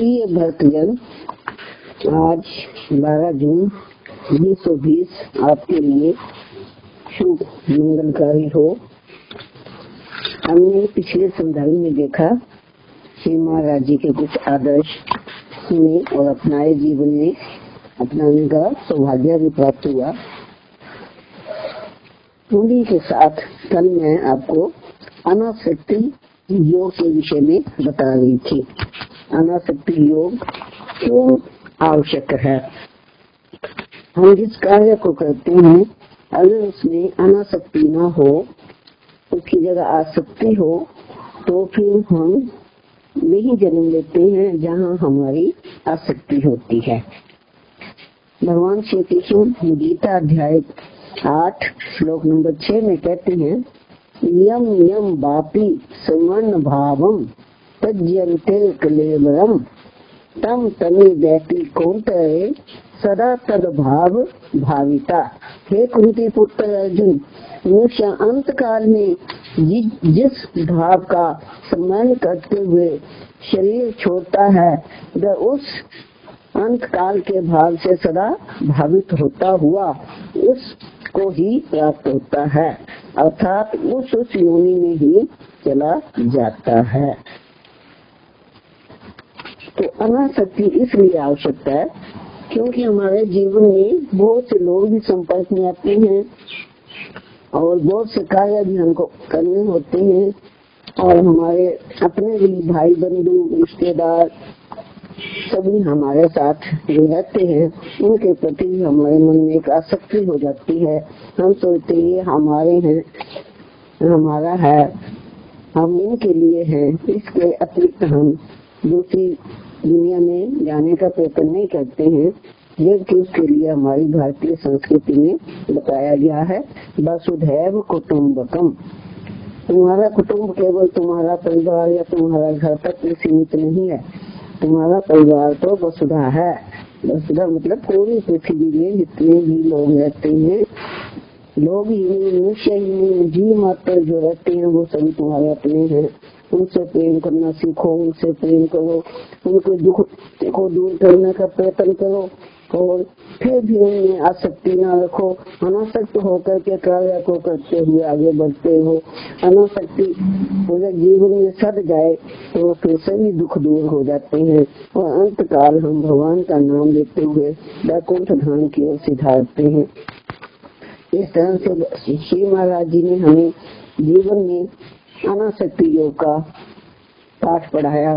प्रिय भक्तजन, आज 12 जून 2020 आपके लिए शुभ मंगलकारी हो। हमने पिछले संदर्भ में देखा श्री महाराज जी के कुछ आदर्श सुने और अपनाए, जीवन में अपनाने का सौभाग्य भी प्राप्त हुआ। उन्हीं के साथ कल मैं आपको अनासक्ति योग के विषय में बता रही थी। अनासक्ति योग क्यों आवश्यक है? हम जिस कार्य को करते हैं, अगर उसमें अनासक्ति ना हो, उसकी जगह आसक्ति हो, तो फिर हम वही जन्म लेते हैं जहाँ हमारी आसक्ति होती है। भगवान श्री कृष्ण गीता अध्याय 8 श्लोक नंबर 6 में कहते हैं, यम यम वापि सुमन भावम तज्जन्ते कलेवरम तम तमे दैति कौंतरे सदा तद भाव भाविता। हे कुंती पुत्र अर्जुन, मनुष्य अंत काल में जिस भाव का सम्मान करते हुए शरीर छोड़ता है, वह उस अंत काल के भाव से सदा भावित होता हुआ उसको ही प्राप्त होता है, अर्थात उस योनि में ही चला जाता है। तो अनासक्ति इसलिए आवश्यक है क्योंकि हमारे जीवन में बहुत से लोग भी संपर्क में आते हैं और बहुत से कार्य भी हमको करने होते हैं, और हमारे अपने भी भाई बंधु रिश्तेदार सभी हमारे साथ जो रहते हैं, उनके प्रति हमारे मन में एक आसक्ति हो जाती है। हम सोचते हैं हमारे हैं, हमारा है, हम इनके लिए हैं, इसके अतिरिक्त हम दूसरी दुनिया में जाने का प्रयत्न नहीं करते हैं, जबकि उसके लिए हमारी भारतीय संस्कृति में बताया गया है, वसुधैव कुटुम्बकम। तुम्हारा कुटुंब केवल तुम्हारा परिवार या तुम्हारा घर तक सीमित नहीं है, तुम्हारा परिवार तो वसुधा है। वसुधा मतलब पूरी पृथ्वी में जितने भी लोग रहते हैं, लोग ही नहीं, मनुष्य ही नहीं, जीव मात्र जो रहते हैं वो सभी तुम्हारे अपने हैं। उनसे प्रेम करना सीखो, उनसे प्रेम करो, उनके दुख को दूर करने का प्रयत्न करो, और फिर भी उनमें आसक्ति न रखो। अनासक्त होकर के कार्य को करते हुए आगे बढ़ते हो। अनासक्ति अगर जीवन में सद जाए तो फिर सभी दुख दूर हो जाते हैं, और अंत काल हम भगवान का नाम लेते हुए वैकुंठ धाम की ओर सिधारते हैं। इस तरह से श्री महाराज जी ने हमें जीवन में अनासक्ति योग का पाठ पढ़ाया।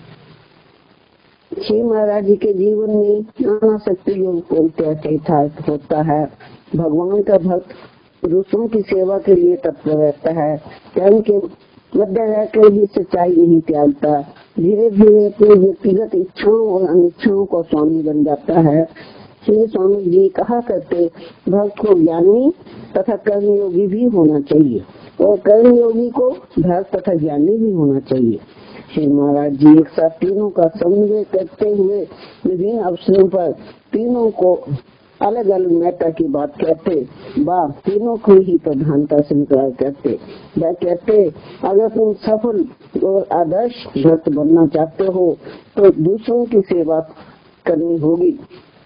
श्री महाराज जी के जीवन में अनासक्ति योग कैसे होता है? भगवान का भक्त दूसरों की सेवा के लिए तत्पर रहता है, कर्म के मध्य रहकर भी सच्चाई नहीं त्यागता, धीरे धीरे अपनी व्यक्तिगत इच्छाओं और अनिच्छाओं को स्वामी बन जाता है। श्री स्वामी जी कहा करते, भक्त को ज्ञानी तथा कर्मयोगी भी होना चाहिए, और कर्मयोगी को भक्त तथा ज्ञानी भी होना चाहिए। श्री महाराज जी एक साथ तीनों का समन्वय करते हुए विभिन्न अवसरों पर तीनों को अलग अलग महत्ता की बात कहते, वह तीनों को ही प्रधानता स्वीकार करते। वह कहते, अगर तुम सफल और आदर्श भक्त बनना चाहते हो तो दूसरों की सेवा करनी होगी,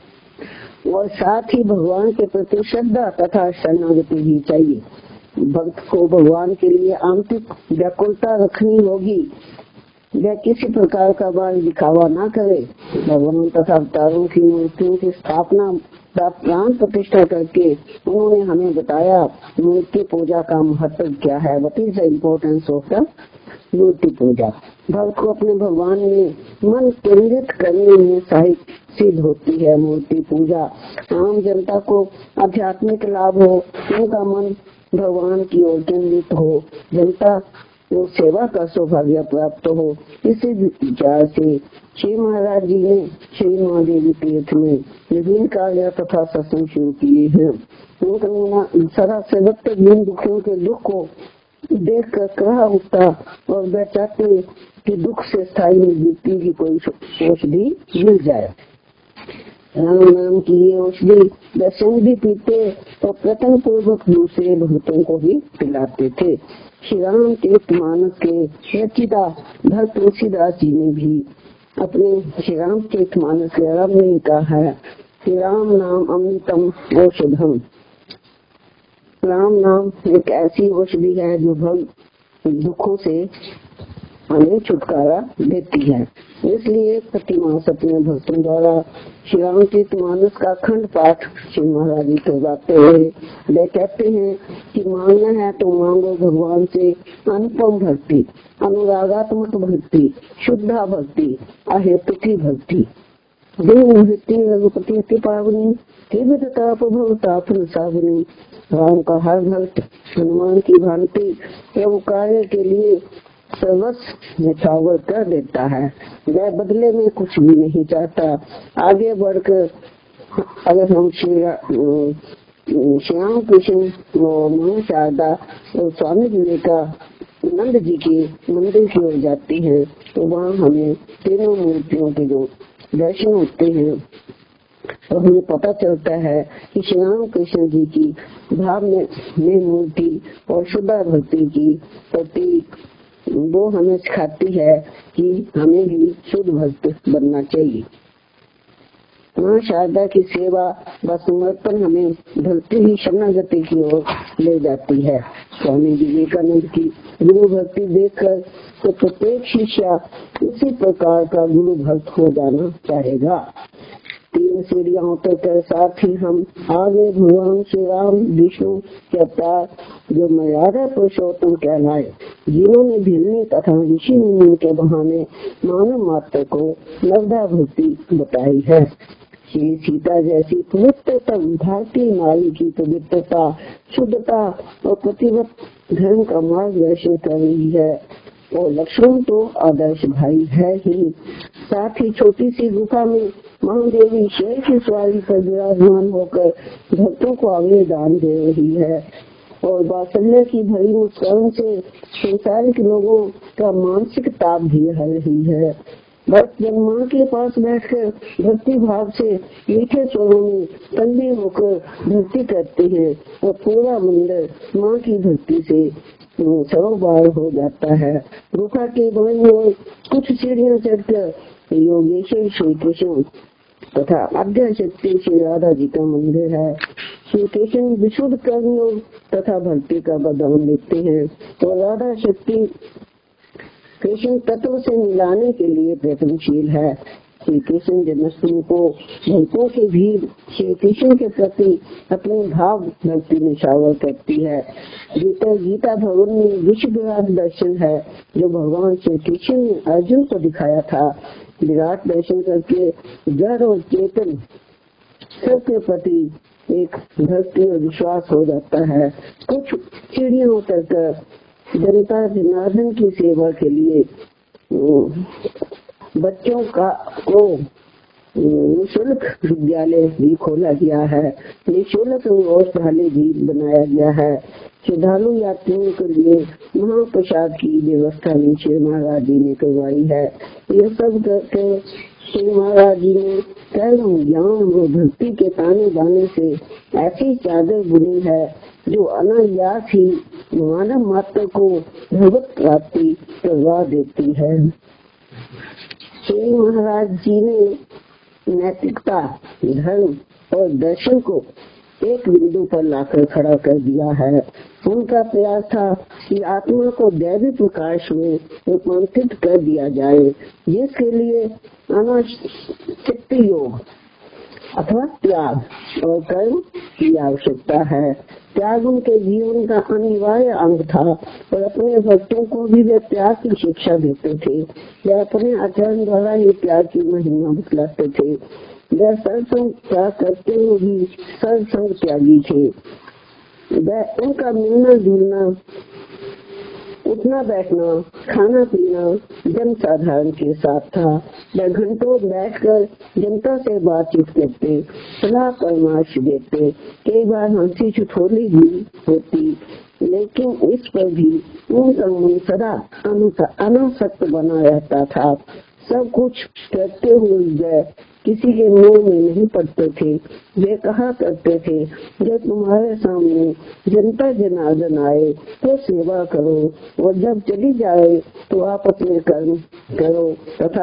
और साथ ही भगवान के प्रति श्रद्धा तथा शरणागति भी चाहिए। भक्त को भगवान के लिए आंतरिक व्याकुलता रखनी होगी। वह किसी प्रकार का बाल दिखावा न करे। भगवान तथा अवतारों की मूर्तियों की स्थापना प्राण प्रतिष्ठा करके उन्होंने हमें बताया मूर्ति पूजा का महत्व क्या है। What is the importance of the मूर्ति पूजा? भक्त को अपने भगवान में मन केंद्रित करने में सहायक सिद्ध होती है मूर्ति पूजा। आम जनता को आध्यात्मिक लाभ हो, उनका मन भगवान की ओर केंद्रित हो, जनता को सेवा का सौभाग्य प्राप्त हो। इसी विचार से श्री महाराज जी ने श्री महादेवी तीर्थ में विभिन्न कार्य तथा सत्संग शुरू किए हैं। उनका सदा से भक्तजन दुखियों के दुख को देख कर कहा उठता, और वह चाहते कि दुख से स्थायी निवृत्ति की कोई औषधि मिल जाए। राम नाम की ये औषधि वे स्वयं भी पीते और प्रथम पूर्वक दूसरे भक्तों को भी पिलाते थे। श्री राम तीर्थ मानस के रचिता भक्त तुलसीदास जी ने भी अपने श्री रामचरितमानस के आरंभ में कहा है कि राम नाम अमृतम औषधम। राम नाम एक ऐसी औषधि है जो दुखों से हमें छुटकारा देती है। इसलिए प्रतिमास अपने भक्तों द्वारा श्री रामचरितमानस का अखंड पाठ श्री महाराज जी करवाते हुए वे कहते हैं कि मांगना है तो मांगो भगवान से अनुपम भक्ति, अनुरागात्मक भक्ति, शुद्धा भक्ति, अहेतु की भक्ति। देव भक्ति रघुपति अति पावनी, सावनी। राम का हर भक्त हनुमान की भांति प्रभु कार्य के लिए सर्वस्व निछावर कर देता है। वह बदले में कुछ भी नहीं चाहता। आगे बढ़कर अगर हम श्री राम कृष्ण मां शारदा और स्वामी विवेकानंद जी के मंदिर की ओर जाते हैं तो वहाँ हमें तीनों मूर्तियों के जो दर्शन होते हैं और हमें पता चलता है कि श्री राम कृष्ण जी की भाव में मूर्ति और शुद्धा भक्ति की प्रति वो हमें सिखाती है कि हमें भी शुद्ध भक्त बनना चाहिए। मां शारदा की सेवा व समर्पण हमें भक्ति ही शरणागति की ओर ले जाती है। स्वामी विवेकानंद की गुरु भक्ति देखकर तो प्रत्येक शिष्य उसी प्रकार का गुरु भक्त हो जाना चाहेगा। 3 सीढ़ियां उतर कर साथ ही हम आगे भगवान श्री राम विष्णु के अवतार जो मर्यादा पुरुषोत्तम कहलाए, जिन्होंने भिलने तथा ऋषि मुनि के बहाने मानव मात्र को नवधा भक्ति बताई है। श्री सीता जैसी पवित्रतम भारतीय नारी की पवित्रता, शुद्धता और प्रतिवत धर्म का मार्गदर्शन कर रही है और लक्ष्मण तो आदर्श भाई है ही। साथ ही छोटी सी गुफा में महादेवी शेर की सवारी पर विराजमान होकर भक्तों को आगे दान दे रही है और वात्सल्य की भरी मुस्कान से संसारिक लोगों का मानसिक ताप भी हर रही है। भक्त जब माँ के पास बैठकर भक्ति भाव से मीठे स्वरों में तन्मय होकर भक्ति करते हैं और पूरा मंदिर माँ की भक्ति से सरोबार हो जाता है। गुफा के बाईं ओर कुछ सीढ़ियां चढ़कर योगेश्वर श्री कृष्ण तथा आद्य शक्ति श्री राधा जी का मंदिर है। श्री कृष्ण विशुद्ध कर्मयोग तथा भक्ति का वरदान देते हैं तो राधा शक्ति कृष्ण तत्व से मिलाने के लिए प्रयत्नशील है। श्री कृष्ण जन्माष्टमी को भक्तों की भीड़ श्री कृष्ण के प्रति अपने भाव भक्ति निछावर करती है। गीता भवन में विश्व विराट दर्शन है जो भगवान श्री कृष्ण ने अर्जुन को दिखाया था। विराट दर्शन करके जड़ और चेतन सबके प्रति एक भक्ति और विश्वास हो जाता है। कुछ सीढ़ियां उतरकर जनता जनार्दन की सेवा के लिए बच्चों को निःशुल्क विद्यालय भी खोला गया है। निःशुल्क औषधालय भी बनाया गया है। श्रद्धालु यात्रियों के लिए महाप्रसाद की व्यवस्था भी श्री महाराज जी ने करवाई है। यह सब करके श्री महाराज जी ने कर्म ज्ञान और भक्ति के ताने बाने से ऐसी चादर बुनी है जो अनायास ही मानव मात्र को भगवत प्राप्ति करवा देती है। श्री महाराज जी ने नैतिकता, धर्म और दर्शन को एक बिंदु पर लाकर खड़ा कर दिया है। उनका प्रयास था कि आत्मा को दैवी प्रकाश में रूपांतरित कर दिया जाए, जिसके लिए अनाशक्ति योग अथवा त्याग और कर्म की आवश्यकता है। त्याग उनके जीवन का अनिवार्य अंग था और अपने भक्तों को भी वे त्याग की शिक्षा देते थे। वे अपने आचरण द्वारा ही त्याग की महिमा बतलाते थे। वे सत्संग त्याग करते हुए भी सत्संग त्यागी थे। वह उनका मिलना जुलना, उठना बैठना, खाना पीना जन साधारण के साथ था। वह घंटों बैठकर जनता से बातचीत करते, सलाह परामर्श देते। कई बार हंसी ठिठोली भी होती, लेकिन इस पर भी उनका मन सदा अनासक्त बना रहता था। सब कुछ करते हुए वे किसी के मुंह में नहीं पड़ते थे। वे कहा करते थे, जब तुम्हारे सामने जनता जनार्दन आए तो सेवा करो और जब चली जाए तो आप अपने कर्म करो तथा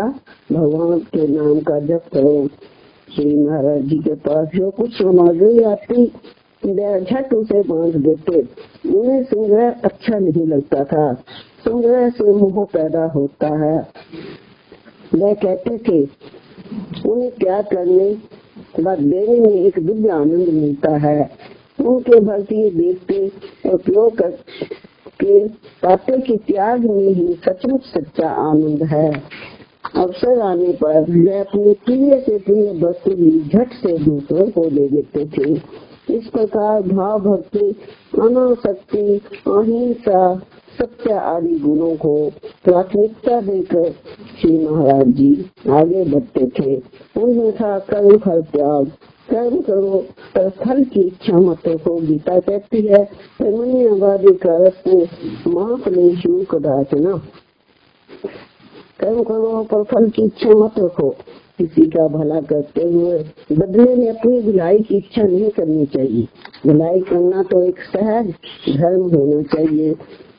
भगवान के नाम का जप करो। श्री महाराज जी के पास जो कुछ सामग्री आती झट उसे बांध देते। उन्हें संग्रह अच्छा नहीं लगता था। संग्रह से मोह पैदा होता है। वह कहते थे उन्हें त्याग करने व देने में एक दिव्य आनंद मिलता है। उनके भक्त ये देखते और प्रयोग करके पाते कि त्याग में ही सचमुच सच्चा आनंद है। अवसर आने पर वे अपने प्रिय से प्रिय वस्तु भी झट से दूसरों को दे देते थे। इस प्रकार भाव भक्ति, अनासक्ति, अहिंसा, सत्य आदि गुणों को प्राथमिकता देकर श्री महाराज जी आगे बढ़ते थे। उनमें था कर्म फल त्याग। कर्म करो पर फल की इच्छा मत रखो। गीता कहती है कर्मण्यवादी कारस्ते मां फलेषु कदाचन। कर्म करो पर फल की इच्छा मत रखो। किसी का भला करते हुए बदले में अपनी भलाई की इच्छा नहीं करनी चाहिए। भलाई करना तो एक सहज धर्म होना चाहिए।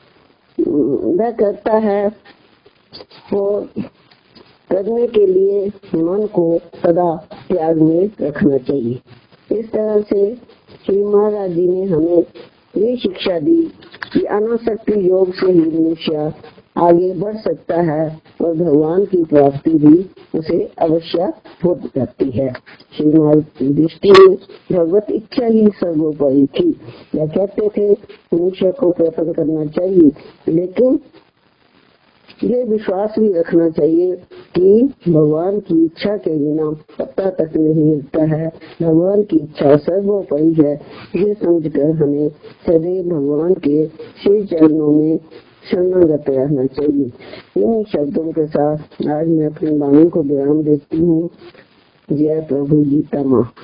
वह करता है वो करने के लिए मन को सदा त्याग में रखना चाहिए। इस तरह से श्री महाराज जी ने हमें ये शिक्षा दी कि अनासक्ति योग से ही मनुष्य आगे बढ़ सकता है और भगवान की प्राप्ति भी उसे अवश्य हो जाती है। श्री महाराज की दृष्टि में भगवत इच्छा ही सर्वोपरि थी। वह कहते थे मनुष्य को प्रयत्न करना चाहिए, लेकिन ये विश्वास भी रखना चाहिए कि भगवान की इच्छा के बिना पत्ता तक नहीं मिलता है। भगवान की इच्छा सर्वोपरि है। ये समझकर हमें सदैव भगवान के श्री चरणों में शरणागत रहना चाहिए। इन शब्दों के साथ आज मैं अपनी वाणी को विराम देती हूँ। जय प्रभु गीता माँ।